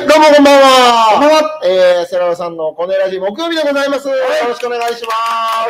どうもこんばんは。 こんばんは。 セラさんのコネラジ木曜日でございます。よろしくお願いします。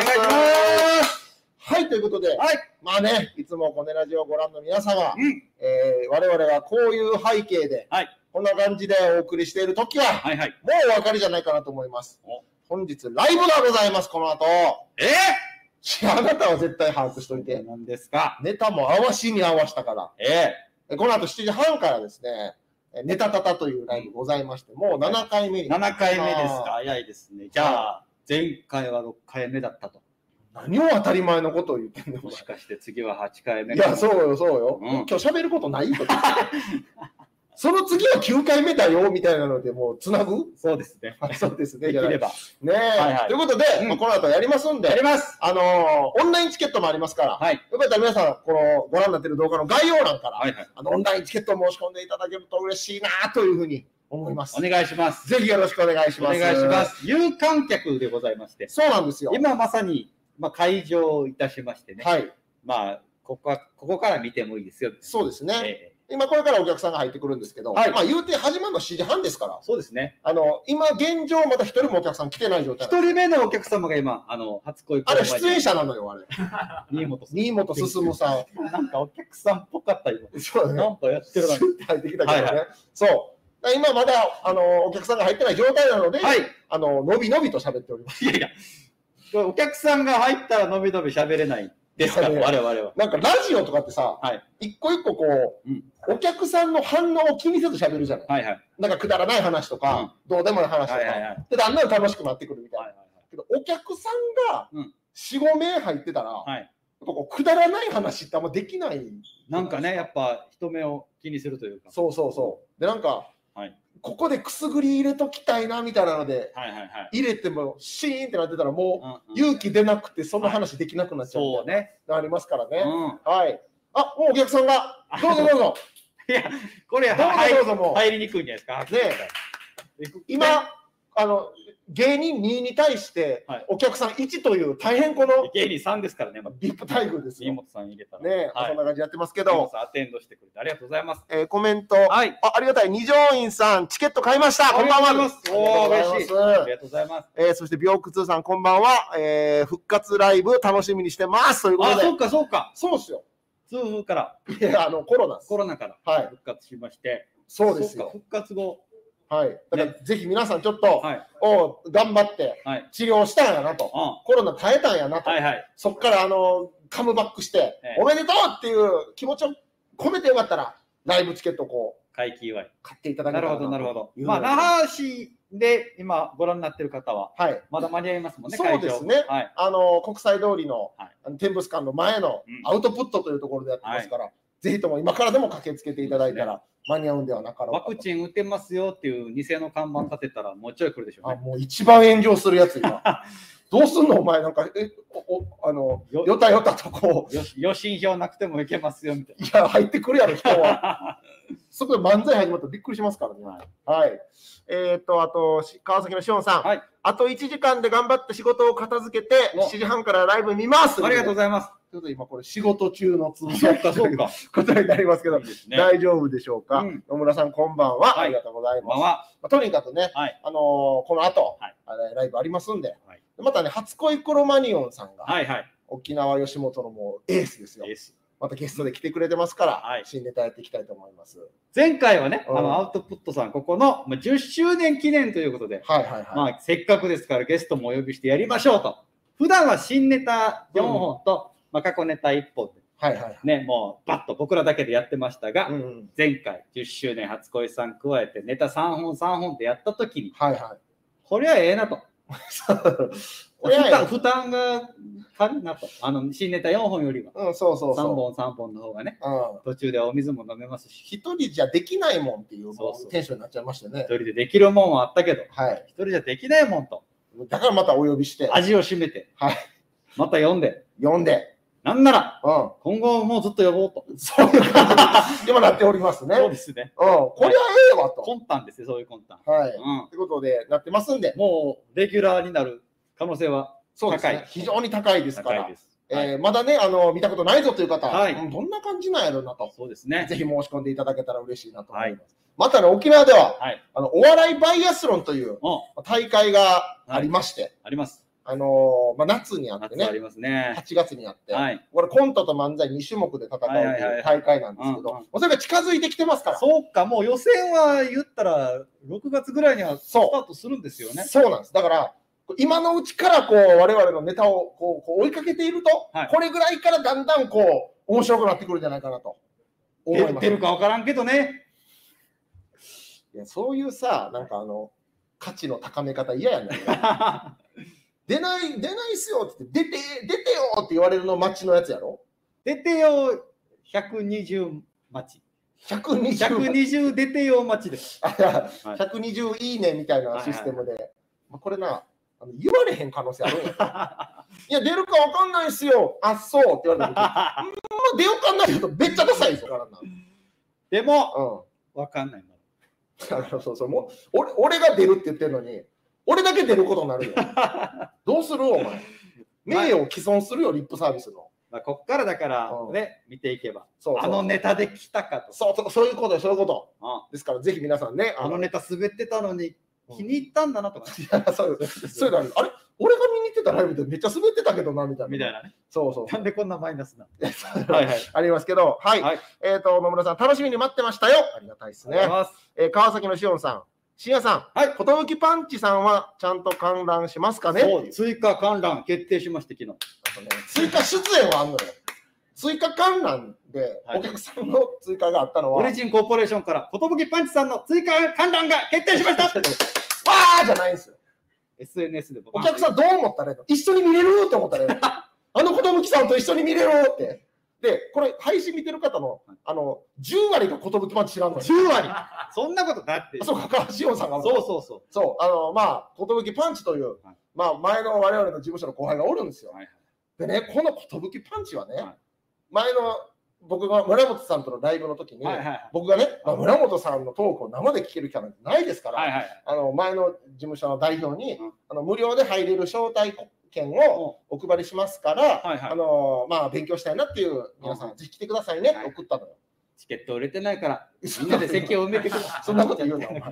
お願いします。 はい、ということで、まあね、いつもコネラジをご覧の皆様、我々がこういう背景で、こんな感じでお送りしているときは、もうお分かりじゃないかなと思います。本日、ライブがございます、この後。あなたは絶対把握しといて。 何ですか？ ネタも合わしに合わしたから。この後7時半からですね、ネタタタというライブございまして、もう7回目に。 7回目ですか？早いですね。じゃあ、前回は6回目だったと。 何を当たり前のことを言ってんの？ もしかして次は8回目いや、そうよ、そうよ。今日喋ることないと。その次は9回目だよ、みたいなので、もうつなぐ？ そうですね。 そうですね。 できれば。 ねえ。ということで、この後やりますんで。 やります。 オンラインチケットもありますから、よかったら皆さん、このご覧になっている動画の概要欄から、オンラインチケットを申し込んでいただけると嬉しいなというふうに思います。 お願いします。 ぜひよろしくお願いします。 お願いします。有観客でございまして。 そうなんですよ。 今まさに、会場いたしましてね。ここから見てもいいですよ。 そうですね。今これからお客さんが入ってくるんですけど、言うて始まるの7時半ですから。 そうですね。 今現状まだ一人もお客さん来てない状態。 一人目のお客様が今、初恋。 あれ出演者なのよ、あれ。新本進さん。 なんかお客さんっぽかった今。 そうだね。 なんかやってるな。 入ってきたけどね。そう。今まだお客さんが入ってない状態なので、のびのびと喋っております。 いやいや、お客さんが入ったらのびのび喋れないですから、我々は。 なんかラジオとかってさ、一個一個こう、お客さんの反応を気にせず喋るじゃない。なんかくだらない話とか、どうでもない話とか。で、だんだん楽しくなってくるみたいな。けど、お客さんが4、5名入ってたら、くだらない話ってあんまできない。 なんかね、やっぱ人目を気にするというか。 そうそうそう。で、なんか、ここでくすぐり入れときたいなみたいなので、入れてもシーンってなってたらもう勇気出なくてその話できなくなっちゃうみたいなのありますからね。はい。あ、もうお客さんが、どうぞどうぞ。 いや、これ入りにくいんじゃないですか。 ね、今、芸人2に対してお客さん1という大変この芸人3ですからね、 ビップ待遇ですよ。 新本さん入れたらね、そんな感じでやってますけど、 アテンドしてくれてありがとうございます。 コメント、ありがたい、二条院さんチケット買いました。こんばんは。 嬉しい。ありがとうございます。 そして病苦痛さんこんばんは。復活ライブ楽しみにしてますということで。 そうかそうか。 そうですよ。 痛風から。 いやコロナから復活しまして。 そうですよ。 復活後。 はい。だからぜひ皆さんちょっと、頑張って治療したんやなと。コロナ耐えたんやなと。そっからカムバックして、おめでとうっていう気持ちを込めてよかったら、ライブチケットをこう、 買い祝い。 買っていただけたら。 なるほど、なるほど。那覇市で今ご覧になっている方は、まだ間に合いますもんね、 そうですね。国際通りの天物館の前のアウトプットというところでやってますから、ぜひとも今からでも駆けつけていただいたら、間に合うんではなかろうか。 ワクチン打てますよっていう偽の看板立てたらもうちょい来るでしょうね。 もう一番炎上するやつ今。どうすんのお前なんか、よたよたとこう。 予診票なくてもいけますよみたいな。 いや、入ってくるやろ、人は。そこで漫才始まったらびっくりしますからね。はい。あと、川崎のしおんさん。あと1時間で頑張って仕事を片付けて、7時半からライブ見ます。 ありがとうございます。 ちょっと今これ仕事中の通知ということになりますけど、大丈夫でしょうか。野村さんこんばんは。ありがとうございます。とにかくね、この後、ライブありますんで、またね、初恋クロマニオンさんが、沖縄吉本のもうエースですよ。またゲストで来てくれてますから、新ネタやっていきたいと思います。 前回はね、アウトプットさん、ここの10周年記念ということで、せっかくですからゲストもお呼びしてやりましょうと。普段は新ネタ4本と、過去ネタ1本で、もうバッと僕らだけでやってましたが、前回10周年初恋さん加えてネタ3本でやった時に、これはええなと。負担が軽いなと。新ネタ4本よりは。3本の方がね。途中でお水も飲めますし。 一人じゃできないもんっていうテンションになっちゃいましたね。 一人でできるもんはあったけど、一人じゃできないもんと。 だからまたお呼びして。 味を占めて。また読んで。なんなら、今後もうずっと呼ぼうと。 そういう感じで今なっておりますね。 そうですね。 こりゃええわと。 魂胆ですよ、そういう魂胆。 ということでなってますんで。 もうレギュラーになる可能性は高い。 非常に高いですから。まだね、見たことないぞという方、どんな感じなんやろうなと。 そうですね。 ぜひ申し込んでいただけたら嬉しいなと思います。 またね、沖縄では、お笑いバイアスロンという大会がありまして、 あります。 夏にあってね、8月にあって、 これコントと漫才2種目で戦うという大会なんですけど、それが近づいてきてますから。 そうか、もう予選は言ったら6月ぐらいにはスタートするんですよね。 そうなんです。だから今のうちから我々のネタを追いかけていると、これぐらいからだんだん面白くなってくるんじゃないかなと思います。 出るか分からんけどね。 いや、そういうさ、なんか価値の高め方嫌やねん。出ないっすよって出てよって言われるの待ちのやつやろ。 出てよ120待ち。120出てよ待ちです。 120いいねみたいなシステムで。これな、言われへん可能性あるんや。いや、出るか分かんないっすよ。あ、そうって言われた時、出ようかんないけど、めっちゃダサいですよ。 でも、分かんないそうもう俺が出るって言ってるのに、俺だけ出ることになるよ。どうするお前。名誉を毀損するよ、リップサービスの。 こっからだからね、見ていけば。あのネタで来たかと。 そういうことそういうこと。ですから、ぜひ皆さんね。 あのネタ滑ってたのに気に入ったんだなとか。 そういうのある。あれ俺が見に行ってたライブでめっちゃ滑ってたけどな、みたいな。 みたいなね。 そう。 なんでこんなマイナスな。 ありますけど、はい。野村さん、楽しみに待ってましたよ。ありがたいですね。川崎のしおんさん。深夜さん、寿パンチさんはちゃんと観覧しますかね。 そう、追加観覧決定しました、昨日。 追加出演はあんのよ。追加観覧でお客さんの追加があったのは、 オリジンコーポレーションから寿パンチさんの追加観覧が決定しました。わーじゃないんですよ。 SNS でお客さんどう思ったらいいの？一緒に見れるって思ったらいいの？あの寿さんと一緒に見れるって。で、これ配信見てる方の10割が寿パンチ知らんのよ。 10割そんなことだって。 そうか、しおんさんが。 そう。 寿パンチという、前の我々の事務所の後輩がおるんですよ。でね、この寿パンチはね、前の僕が村本さんとのライブの時に、僕がね、村本さんのトークを生で聞ける機会なんてないですから、前の事務所の代表に、無料で入れる招待券をお配りしますから、勉強したいなっていう皆さん、ぜひ来てくださいねって送ったのよ。 チケット売れてないから、みんなで席を埋めてください。 そんなこと言うな、お前。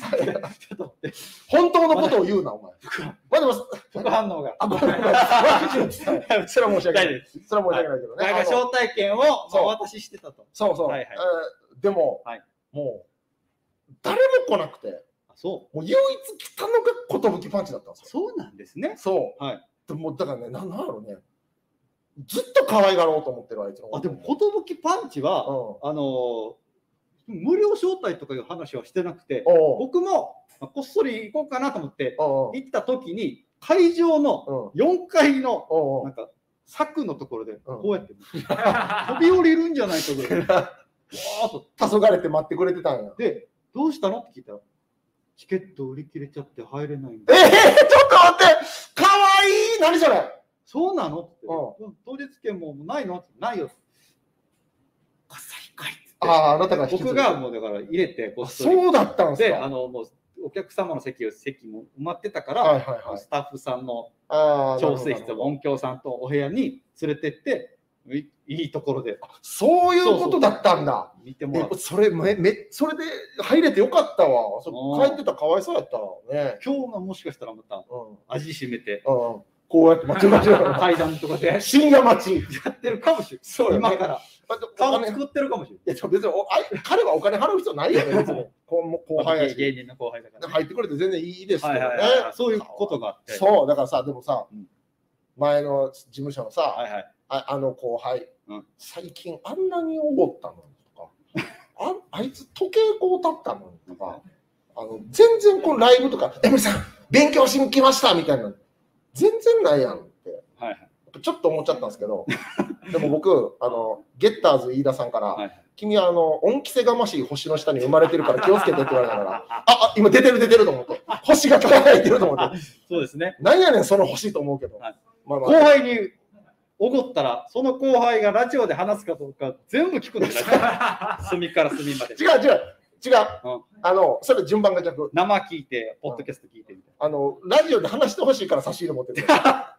本当のことを言うな、お前。 副反応が。 それは申し訳ない。それは申し訳ないけどね。 招待券をお渡ししてたと。 そう。でも、もう、誰も来なくて、もう唯一来たのが寿パンチだったんですよ。そうなんですね。 そう。でも、だからね、なんだろうね。ずっと可愛がろうと思ってるあいつの。 でも寿パンチは無料招待とかいう話はしてなくて、僕もこっそり行こうかなと思って行った時に会場の4階のなんか柵のところでこうやって飛び降りるんじゃないかぐらいわーっと黄昏れて待ってくれてたんや。 で、どうしたのって聞いたら、チケット売り切れちゃって入れないんだ。 ちょっと待って、かわいい。何それ。 そうなのって、当日券もないのって、ないよ。あっさりかいって。 あなたが僕がもうだから入れて、 そうだったんですか。で、もうお客様の席も埋まってたから、スタッフさんの調整室、音響さんとお部屋に連れてって、いいところで。 そういうことだったんだ。 見てもらう。 それで入れてよかったわ。帰ってたらかわいそうやったね。 今日がもしかしたらまた味しめて。 こうやって待って階段とかで深夜待ちやってるかもしれない。そう今から顔作ってるかもしれない。 いや別に彼はお金払う必要ないよね。別に後輩やし芸人の後輩だから入ってくれて全然いいですけどね。 そういうことがあって。 そうだからさ、でもさ、前の事務所のさ、後輩、最近あんなにおごったのとか、あいつ時計こう立ったのとか、全然このライブとか、エムリさん勉強しに来ましたみたいな。全然ないやんって、ちょっと思っちゃったんですけど、でも僕、ゲッターズ飯田さんから、君は恩着せがましい星の下に生まれてるから気をつけてって言われたから、今出てると思って、星が輝いてると思って、そうですね。 なんやねん、その星と思うけど、 後輩におごったら、その後輩がラジオで話すかどうか全部聞くんですよ。隅から隅まで。 違う。それ順番が逆。 生聞いて、ポッドキャスト聞いてみたいな。 ラジオで話してほしいから差し入れ持ってる。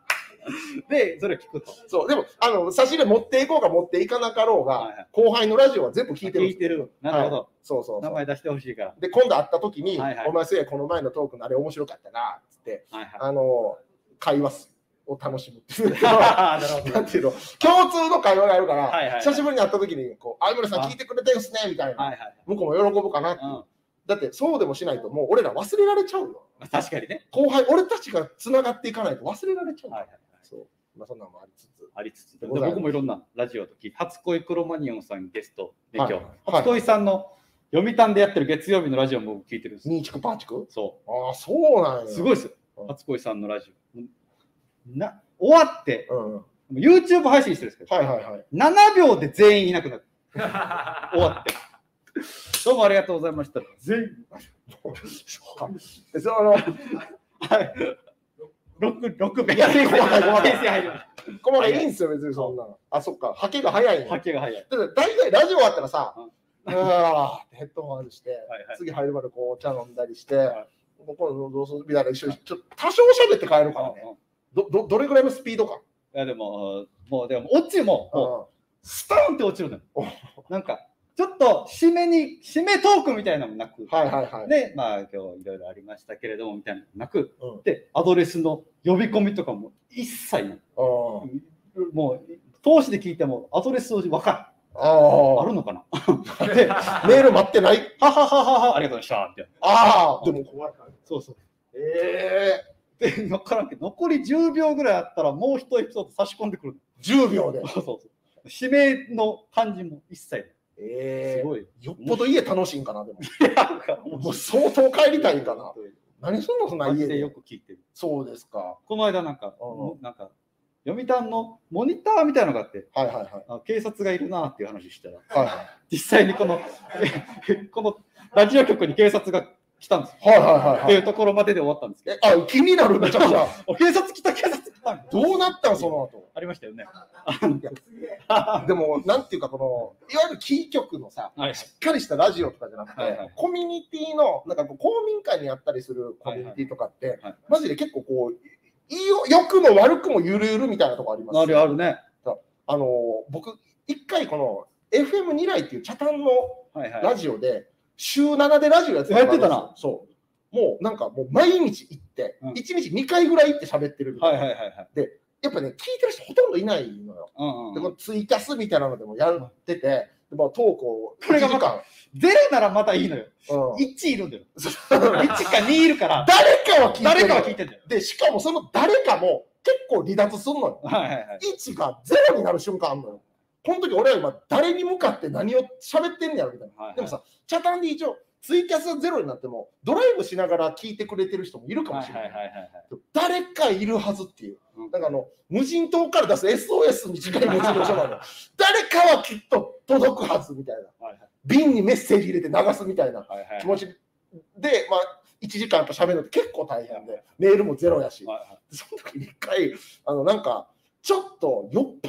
で、それを聞くと。 そう、でも、差し入れ持っていこうか持っていかなかろうが、後輩のラジオは全部聞いてる。 聞いてる。なるほど。 そうそう。 名前出してほしいから。 で、今度会った時に、お前せいこの前のトークのあれ面白かったな、つって、会話を楽しむっていう。なんていうの、共通の会話があるから、久しぶりに会った時に、相村さん聞いてくれてるんすね、みたいな。向こうも喜ぶかなって。だってそうでもしないともう俺ら忘れられちゃうよ。 確かにね。 後輩、俺たちがつながっていかないと忘れられちゃう。そう。まあそんなのもありつつ。 僕もいろんなラジオと聞いて、初恋クロマニオンさんゲストで今日、初恋さんの読谷でやってる月曜日のラジオも聞いてるんです。 ニーチクパーチク？ そう。 ああ、そうなんや。 すごいですよ。初恋さんのラジオ。終わって、YouTube 配信してるんですけど、7秒で全員いなくなる。終わって。どうもありがとうございました。全員。6名。 ここまでいいんすよ、別にそんな。あ、そっか。はけが早いね。 はけが早い。 大体ラジオ終わったらさ、ヘッドホン外して、次入るまでこうお茶飲んだりして、ここのどうするみたいな一緒に多少喋って帰るからね。どれぐらいのスピードか。 いやでもオチもスタンって落ちるのよ。なんかちょっと締めトークみたいなのもなく、でまあ今日いろいろありましたけれどもみたいなのもなく、でアドレスの呼び込みとかも一切ない。もう通しで聞いてもアドレス分かる。あるのかな。 でメール待ってない。 はははははありがとうございましたって。 でも怖い。 そうそう。で、分からんけど、残り10秒ぐらいあったら、もう一エピソード差し込んでくる。 10秒で。 そうそう。指名の感じも一切。すごい。 よっぽど家楽しいんかな、でも。もう相当帰りたいんかな。何すんの、そんな家で。 よく聞いてる。 そうですか。 この間なんか、読谷のモニターみたいなのがあって、警察がいるなっていう話したら、実際にこのラジオ局に警察が来たんですよ。っていうところまでで終わったんですけど。気になるめちゃくちゃ。 警察来た。 どうなったんその後。 ありましたよね。 でも、なんていうか、いわゆるキー局のさ、しっかりしたラジオとかじゃなくて、コミュニティの、なんか公民館にあったりするコミュニティとかって、マジで結構こう、良くも悪くもゆるゆるみたいなとこあります。 あるね。 僕、一回この FM2 来っていうチャタンのラジオで、週7でラジオやってたな。 そう。もうなんかもう毎日行って、1日2回ぐらい行って喋ってるみたいな。で、やっぱね、聞いてる人ほとんどいないのよ。で、このツイキャスみたいなのでもやってて、トークを 1時間。ゼロならまたいいのよ。1いるんだよ。1か2いるから。 誰かは聞いてる。 で、しかもその誰かも結構離脱すんのよ。1がゼロになる瞬間あるのよ。この時俺は今誰に向かって何を喋ってんねやろみたいな。でもさ、チャタンで一応ツイキャスゼロになってもドライブしながら聞いてくれてる人もいるかもしれない。誰かいるはずっていう。なんか無人島から出す SOS に近い無人島なの。誰かはきっと届くはずみたいな。瓶にメッセージ入れて流すみたいな気持ちで、まあ1時間と喋るのって結構大変で、メールもゼロやし。その時に一回、なんかちょっと酔っ払った、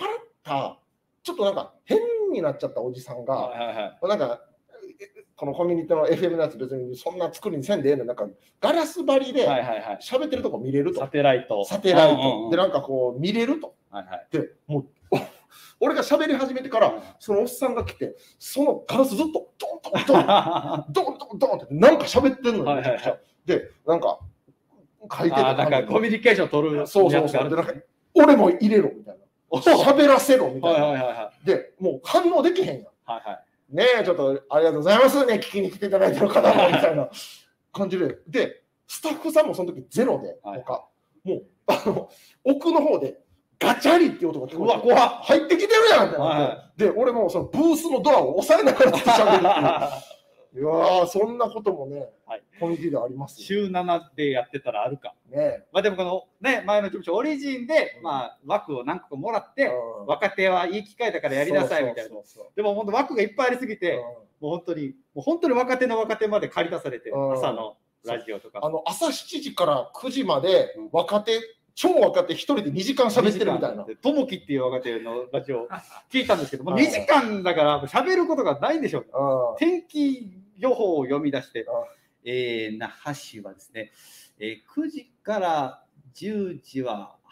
ちょっとなんか変になっちゃったおじさんが、なんかこのコミュニティの FM のやつ別にそんな作りにせんでええの、なんかガラス張りで喋ってるとこ見れると。 サテライト。 で、なんかこう見れると。で、もう俺が喋り始めてから、そのおっさんが来て、そのガラスずっとドンドンドン、ドンドンドンってなんか喋ってんのよ。で、なんか書いてた。 なんかコミュニケーション取る。 そう。で、なんか俺も入れろみたいな。喋らせろみたいな。で、もう反応できへんやん。ねえ、ちょっとありがとうございますね、聞きに来ていただいてる方もみたいな感じで。で、スタッフさんもその時ゼロで、なんか、もう、奥の方で、ガチャリっていう音が聞こえて、入ってきてるやんってなって、で、俺もそのブースのドアを押さえながら喋るっていう。いやー、そんなこともね、コミュニティであります。 週7でやってたらあるか。まあでもこのね、前の事務所オリジンで、まあ枠を何個かもらって、若手はいい機会だからやりなさいみたいな。でも本当枠がいっぱいありすぎて、もう本当に若手の若手まで借り出されて、朝のラジオとか。 朝7時から9時まで超若手一人で2時間喋ってるみたいな。 ともきっていう若手のラジオ聞いたんですけども、2時間だから喋ることがないんでしょう。天気予報を読み出して、那覇市はですね、9時から10時は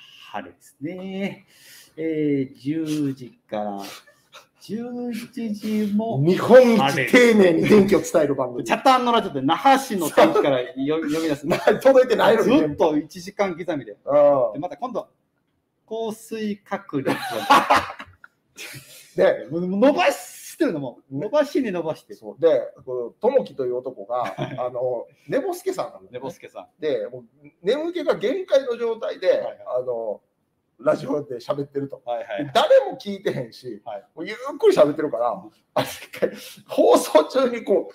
春ですね。10時から11時も日本一丁寧に天気を伝える番組。 チャタンのラジオで那覇市の天気から読み出す。 届いてないのに。 ずっと1時間刻みで。でまた今度、降水確率で、 伸ばしてるのも、伸ばしに伸ばして。 そうで、友樹という男が、寝ぼすけさんなん寝ぼすけさん。 で、もう眠気が限界の状態で、ラジオで喋ってると。誰も聞いてへんし、もうゆっくり喋ってるから、放送中にこう、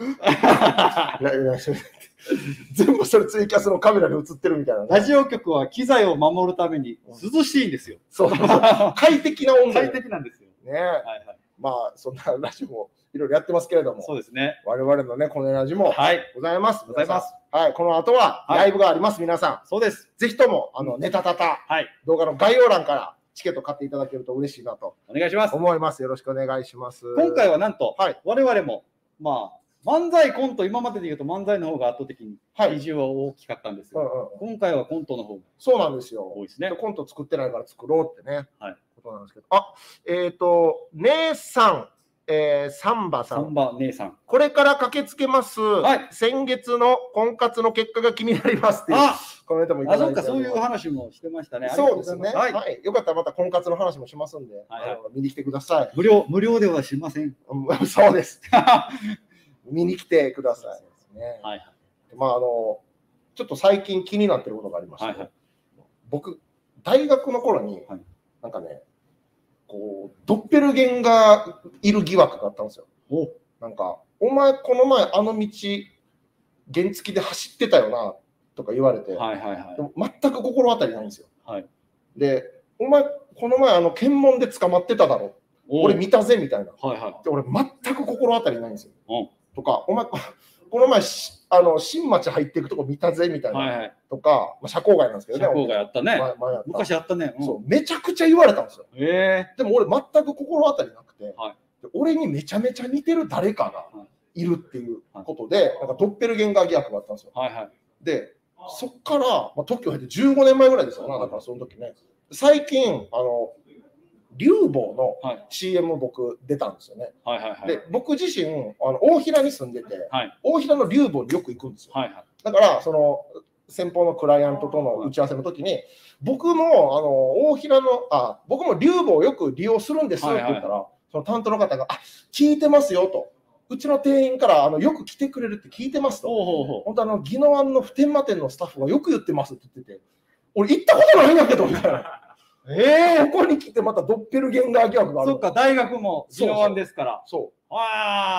全部それツイキャスのカメラに映ってるみたいな。 ラジオ局は機材を守るために涼しいんですよ。 そう。快適な温度。 快適なんですよ。 ね。まあ、そんなラジオもいろいろやってますけれども。 そうですね。 我々のね、このラジオもございます。 ございます。 はい、この後はライブがあります、皆さん。 そうです。 ぜひとも、ネタタタ、動画の概要欄からチケット買っていただけると嬉しいなと。 お願いします。 思います。よろしくお願いします。 今回はなんと、我々も、まあ、漫才コント、今までで言うと漫才の方が圧倒的に比重は大きかったんですが、今回はコントの方がそうなんですよ。 多いですね。 コント作ってないから作ろうってね。ことなんですけど。姉さん。サンバさん。 サンバ姉さん。 これから駆けつけます。先月の婚活の結果が気になりますっていうコメントもいただいて。 そういう話もしてましたね。 そうですね。はい。よかったらまた婚活の話もしますんで、見に来てください。 無料ではしません。 そうです。見に来てください。まあちょっと最近気になってることがありまして、僕大学の頃になんかね。こうドッペルゲンガーいる疑惑があったんですよ。なんか、お前この前あの道原付で走ってたよなとか言われて、全く心当たりないんですよ。で、お前この前検問で捕まってただろ、俺見たぜみたいな。で、俺全く心当たりないんですよ。とか、お前この前新町入っていくとこ見たぜみたいなとか、社交外なんですけどね。 社交外あったね。昔あったね。 そうめちゃくちゃ言われたんですよ。でも俺全く心当たりなくて、俺にめちゃめちゃ似てる誰かがいるっていうことで、なんかドッペルゲンガー疑惑があったんですよ。で、そっから時を経て15年前ぐらいですよな。だからその時ね。最近竜坊の CM 僕出たんですよね。で、僕自身大平に住んでて、大平の竜坊によく行くんですよ。だからその先方のクライアントとの打ち合わせの時に、僕も大平の僕も竜坊をよく利用するんですって言ったら、その担当の方が聞いてますよと。うちの店員からよく来てくれるって聞いてますと。本当宜野湾の普天間店のスタッフがよく言ってますって言ってて、俺行ったことないんだけどみたいな。ここに来てまたドッペルゲンガー疑惑がある。 そっか、大学も宜野湾ですから。 そう。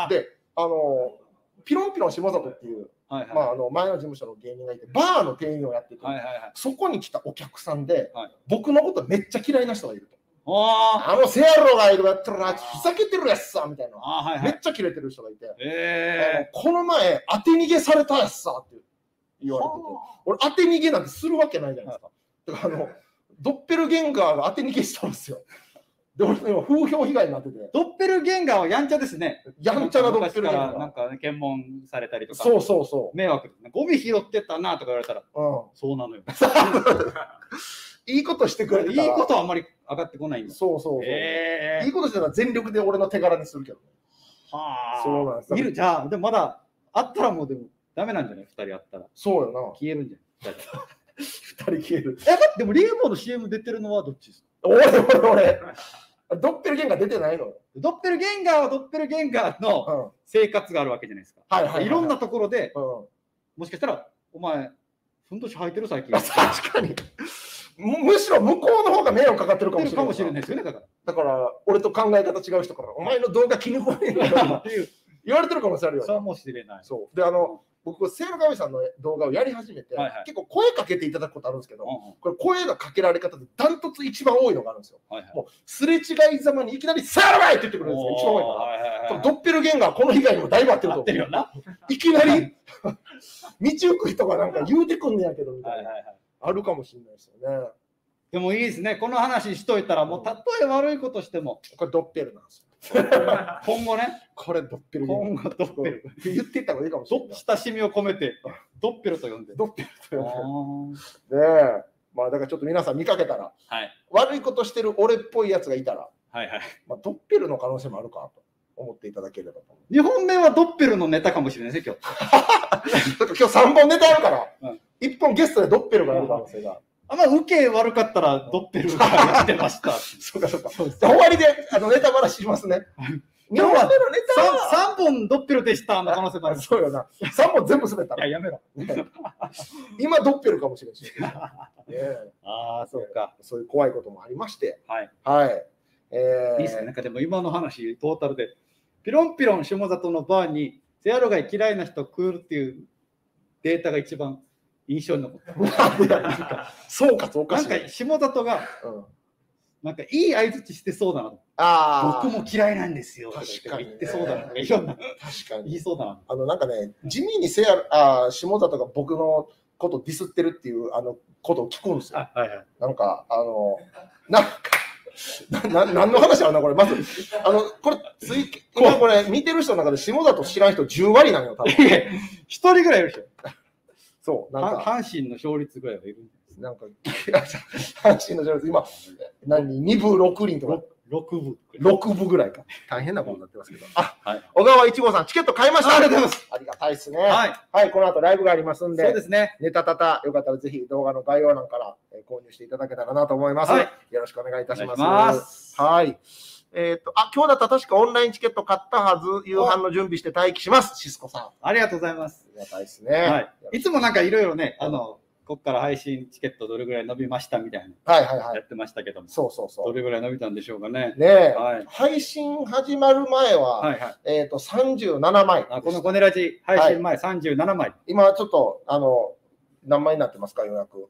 で、ピロンピロン下里っていう、前の事務所の芸人がいて、バーの店員をやってて、そこに来たお客さんで、僕のことめっちゃ嫌いな人がいると。セアロがいるやったら、ふざけてるやつさみたいな。めっちゃキレてる人がいて、この前、当て逃げされたやつさって言われてて、俺、当て逃げなんてするわけないじゃないですか。だからドッペルゲンガーが当て逃げしたんですよ。で、俺今風評被害になってて。 ドッペルゲンガーはやんちゃですね。 やんちゃなドッペルゲンガー。 なんか検問されたりとか。 そう。 迷惑。ゴミ拾ってたなとか言われたら、そうなのよ。 いいことしてくれてたら。 いいことはあんまり上がってこないんだ。 そう。いいことしてたら全力で俺の手柄にするけどね。そうなんです。 じゃあ、でもまだあったらもうでもダメなんじゃない？2人あったら。 そうよな。 消えるんじゃない？2 人消える。 でもリーボーの CM 出てるのはどっちですか？ 俺ドッペルゲンガー出てないの？ ドッペルゲンガーはドッペルゲンガーの生活があるわけじゃないですか。いろんなところで、もしかしたらお前ふんどし履いてる最近。 確かに。むしろ向こうの方が迷惑かかってるかもしれないですよね。だから俺と考え方違う人からお前の動画気に食わねえんだよっていう言われてるかもしれないよ。 そうもしれない。 そうで僕、セールガミさんの動画をやり始めて、結構声かけていただくことあるんですけど、これ声がかけられ方でダントツ一番多いのがあるんですよ。もうすれ違いざまにいきなりセールガイって言ってくるんですよ。一番多いから。ドッペルゲンガーこの被害にもだいぶ合ってると思う。いきなり道行く人がなんか言うてくんねやけどみたいな。あるかもしれないですよね。 でもいいですね。この話しといたら、もうたとえ悪いことしても。 これドッペルなんですよ。 今後ね。 これドッペル。 今後ドッペル。 言っていった方がいいかもしれない。 親しみを込めて、ドッペルと呼んで。 ドッペルと呼んで。で、 まあだからちょっと皆さん見かけたら、悪いことしてる俺っぽいやつがいたら、まあドッペルの可能性もあるかと思っていただければと。 2本目はドッペルのネタかもしれないですね、今日。今日3本ネタあるから、1本ゲストでドッペルがある可能性が。 受け悪かったらドッペルがやってました。 そうかそうか。終わりでネタ話しますね。 2本目のネタは3本ドッペルでしたの可能性もある。 そうよな。3本全部滑ったら。 いや、やめろ。 今ドッペルかもしれない。 ああ、そうか。 そういう怖いこともありまして。 いいですね。なんかでも今の話、トータルで、ピロンピロン下里のバーに、セアロガイ嫌いな人来るっていうデータが一番印象に残った。 そうか、そうか。 なんか下里が、なんかいい相づちしてそうだな。僕も嫌いなんですよ。 確かに。 言ってそうだな。いろんな。 確かに。 言いそうだな。 なんかね、地味に下里が僕のことディスってるっていうことを聞くんですよ。なんか、何の話だろうな、これ。まず、これ、今これ、見てる人の中で下里知らん人10割なんよ、多分。 1人ぐらいいるでしょ。 そう、なんか。 阪神の勝率ぐらいはいるんです。 なんか、阪神の勝率、今、2部6厘とか。6部ぐらいか。大変なことになってますけど。小川一号さん、チケット買いました。 ありがとうございます。 ありがたいですね。はい、この後ライブがありますんで、 そうですね。 ネタたた、よかったらぜひ動画の概要欄から購入していただけたらなと思います。よろしくお願いいたします。はい。今日だったら確かオンラインチケット買ったはず、夕飯の準備して待機します。シスコさん。 ありがとうございます。 ありがたいですね。 いつもなんかいろいろね、ここから配信チケットどれぐらい伸びましたみたいなやってましたけども、どれぐらい伸びたんでしょうかね。 配信始まる前は37枚。 このコネラジ配信前37枚。 今ちょっと何枚になってますか、予約。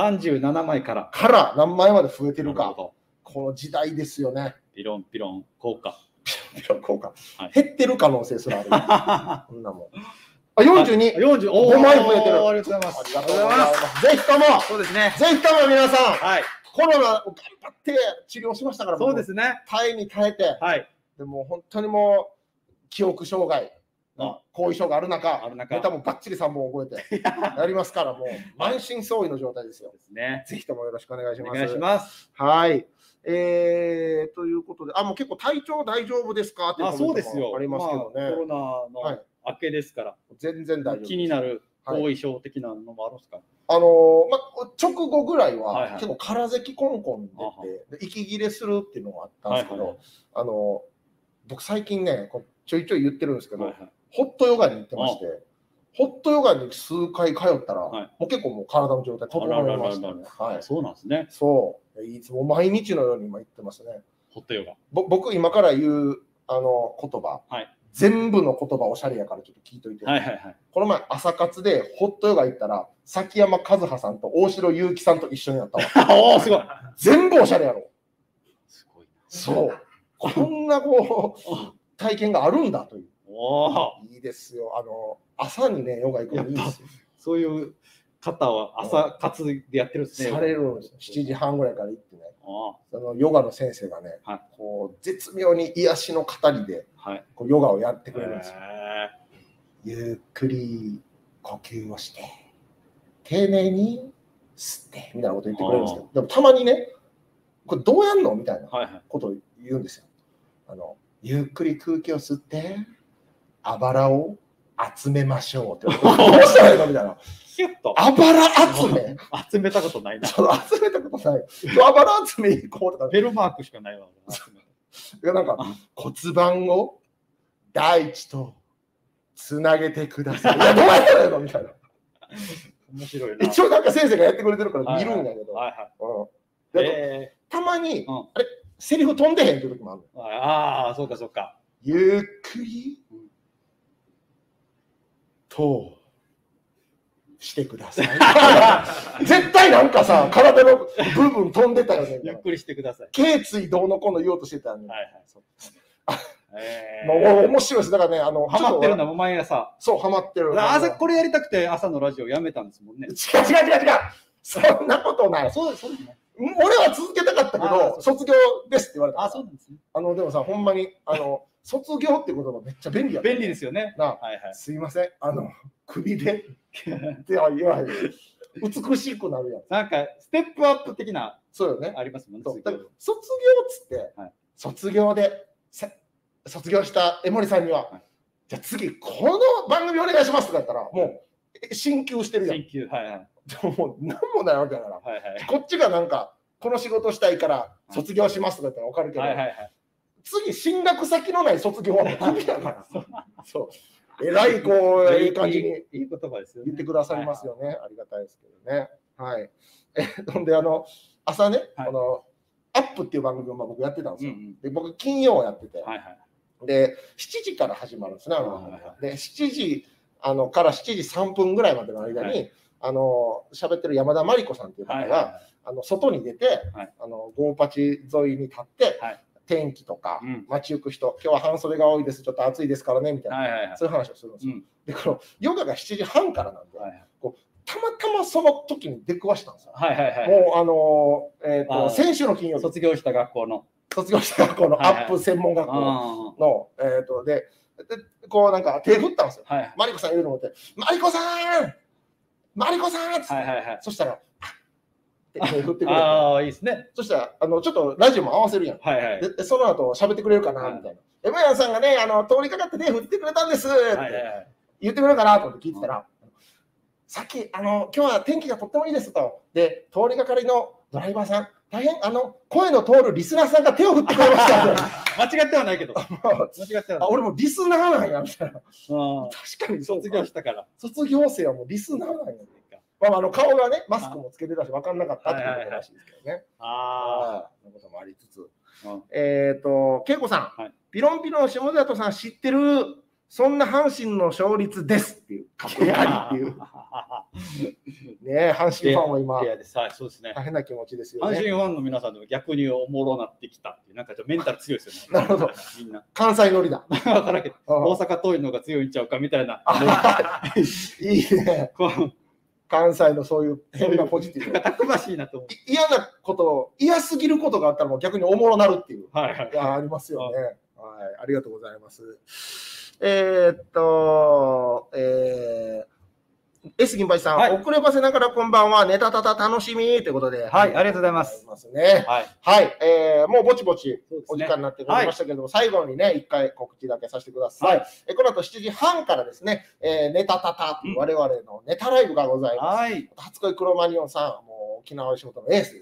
37枚から何枚まで増えてるか。この時代ですよね。 ピロンピロン効果。 ピロン効果。減ってる可能性すらある。そんなもん。42。5枚増えてる。 ありがとうございます。 ありがとうございます。ぜひとも、 そうですね。 ぜひとも皆さん、コロナを頑張って治療しましたから、 そうですね。 耐えに耐えて、でも本当にもう、記憶障害、後遺症がある中、ネタもバッチリ3本覚えてやりますから、もう満身創痍の状態ですよ。ぜひともよろしくお願いします。 お願いします。 はい。ということで、もう結構体調大丈夫ですかっていうコメントもありますけどね。 コロナの明けですから、 全然大丈夫。 気になる後遺症的なのもあるんですか？ 直後ぐらいは結構空咳コンコン出て、息切れするっていうのがあったんですけど、僕最近ね、ちょいちょい言ってるんですけど、ホットヨガに行ってまして、ホットヨガに数回通ったら、もう結構もう体の状態整いましたね。 そうなんですね。 そう。いつも毎日のように今言ってますね。 ホットヨガ。 僕今から言う言葉、全部の言葉おしゃれやからちょっと聞いといて。この前朝活でホットヨガ行ったら、崎山和葉さんと大城祐樹さんと一緒になったわ。おー、すごい。 全部おしゃれやろ。 すごい。 そう。こんな体験があるんだという。いいですよ。朝にね、ヨガ行くのいいですよ。 そういう方は朝活でやってるんですね。 されるんですよ。7時半ぐらいから行ってね。ヨガの先生がね、絶妙に癒しの語りで、ヨガをやってくれるんですよ。ゆっくり呼吸をして、丁寧に吸って、みたいなこと言ってくれるんですけど、でもたまにね、これどうやんのみたいなことを言うんですよ。ゆっくり空気を吸って、あばらを集めましょうって。どうしたらいいのみたいな。あばら集め集めたことないな。 集めたことない。あばら集め行こうとか。 ベルマークしかないわ。 なんか骨盤を大地とつなげてください。いや、どうやったらいいのみたいな。 面白いな。 一応なんか先生がやってくれてるから見るんだけど。たまに、あれ、セリフ飛んでへんっていう時もあるの。 ああ、そうかそうか。 ゆっくりとしてください。絶対なんかさ、体の部分飛んでたよね。 ゆっくりしてください。 頸椎どうのこうの言おうとしてたよね。もう面白いです。だからね、 ハマってるんだもん、毎朝。 そう、ハマってる。 朝これやりたくて朝のラジオやめたんですもんね。 違う。そんなことない。 そうですね。 俺は続けたかったけど、卒業ですって言われた。 そうなんですね。 でもさ、ほんまに、卒業ってことがめっちゃ便利や。 便利ですよね。 すいません。首でっては言わへん。 美しくなるやん。 なんかステップアップ的な、 そうよね。 ありますもんね。 卒業っつって、卒業で卒業した江森さんには、じゃあ次この番組お願いしますとかやったら、もう進級してるやん。 進級、はいはい。 もう何もないわけだから、こっちがなんかこの仕事したいから卒業しますとか言ったら分かるけど、次進学先のない卒業はもうクビやから。そう。えらいこういい感じにいい言葉ですよ言ってくださいますよね。ありがたいですけどね。はい。ほんで朝ね、このアップっていう番組を僕やってたんですよ。で僕金曜やってて、で7時から始まるんですね。で7時から7時3分ぐらいまでの間に喋ってる山田真理子さんっていう方が外に出てゴーパチ沿いに立って。天気とか、街行く人、今日は半袖が多いです、ちょっと暑いですからねみたいな、そういう話をするんですよ。で、このヨガが7時半からなんで、たまたまその時に出くわしたんですよ。もう先週の金曜日、 卒業した学校のアップ専門学校の、で、こうなんか手振ったんですよ。マリコさん言うのもって、マリコさんって、そしたら、振ってくれて、 ああ、いいですね。 そしたらちょっとラジオも合わせるやん。でその後喋ってくれるかなみたいな。エムヤンさんがね通りかかって手振ってくれたんですって言ってくれるかなと思って聞いてたら、さっき今日は天気がとってもいいですと。で通りがかりのドライバーさん大変声の通るリスナーさんが手を振ってくれました。 間違ってはないけど。 俺もリスナーなんやみたいな。確かに卒業したから。 卒業生はもうリスナーなんや。顔がね、マスクもつけてたし、分かんなかったっていうことらしいですけどね。そのこともありつつ。恵子さん、ピロンピロン下里さん知ってる、そんな阪神の勝率ですっていう、かっこいいっていう。ね阪神ファンは今、大変な気持ちですよね。 阪神ファンの皆さんでも逆におもろなってきたっていう、なんかメンタル強いですよね。 なるほど。みんな。関西乗りだ。 分からんけど、大阪遠いのが強いんちゃうかみたいな。 いいね。関西のそういう変なポジティブ。 たくましいなと思う。 嫌なこと、嫌すぎることがあったらもう逆におもろなるっていう。ありますよね。ありがとうございます。S 銀杯さん、遅ればせながらこんばんは、ネタタタ楽しみということで。 はい、ありがとうございます。 もうぼちぼちお時間になってきましたけれども、最後にね、一回告知だけさせてください。この後7時半からですね、ネタタタという我々のネタライブがございます。初恋クロマニオンさん、もう沖縄仕事のエースです。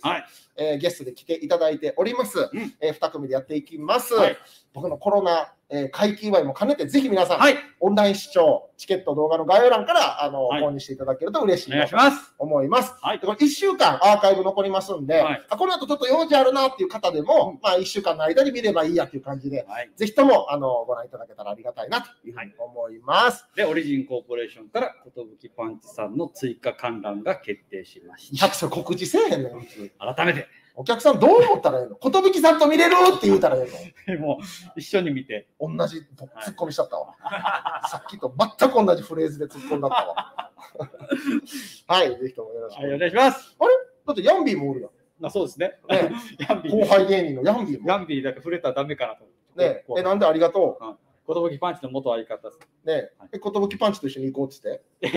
ゲストで来ていただいております。2組でやっていきます。僕のコロナ会期祝いも兼ねて、ぜひ皆さん、オンライン視聴、チケット動画の概要欄から購入していただけると嬉しいなと思います。これ1週間アーカイブ残りますんで、この後ちょっと用事あるなっていう方でも、1週間の間に見ればいいやっていう感じで、ぜひともご覧いただけたらありがたいなというふうに思います。 で、オリジンコーポレーションから寿パンチさんの追加観覧が決定しました。 それ告知せえへんねん。 改めて。 お客さんどう思ったらいいの？寿さんと見れるって言うたらいいの？もう一緒に見て。 同じツッコミしちゃったわ。さっきと全く同じフレーズで突っ込んだったわ。はい、ぜひともよろしくお願いします。 あれ？だってヤンビーもおるやん。 そうですね。 後輩芸人のヤンビーも。 ヤンビーだけ触れたらダメかなと思って。なんでありがとう。寿パンチの元相方です。寿パンチと一緒に行こうっつって。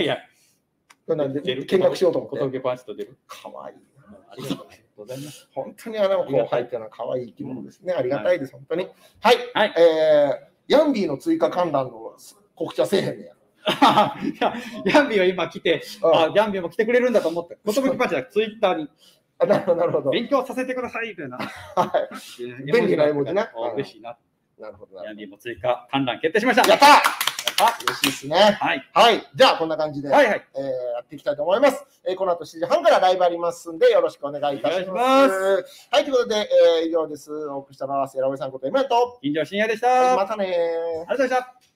いや。 なんで見学しようと思って。 寿パンチと出る。 かわいい。 ありがとうございます。 本当に後輩っていうのは可愛い生き物ですね。ありがたいです、本当に。はい。ヤンビーの追加観覧の告知はせえへんねや。ヤンビーは今来て、ヤンビーも来てくれるんだと思って、寿パンチはツイッターに。 なるほど。 勉強させてくださいみたいな。 便利な絵文字な。 嬉しいな。 なるほど。 ヤンビーも追加観覧決定しました。 やった嬉しいですね。はい。じゃあ、こんな感じでやっていきたいと思います。この後7時半からライブありますんで、よろしくお願いいたします。はい、ということで、以上です。お送りしたのは、セラオイさんことエメント。 金城信也でした。 またね。 ありがとうございました。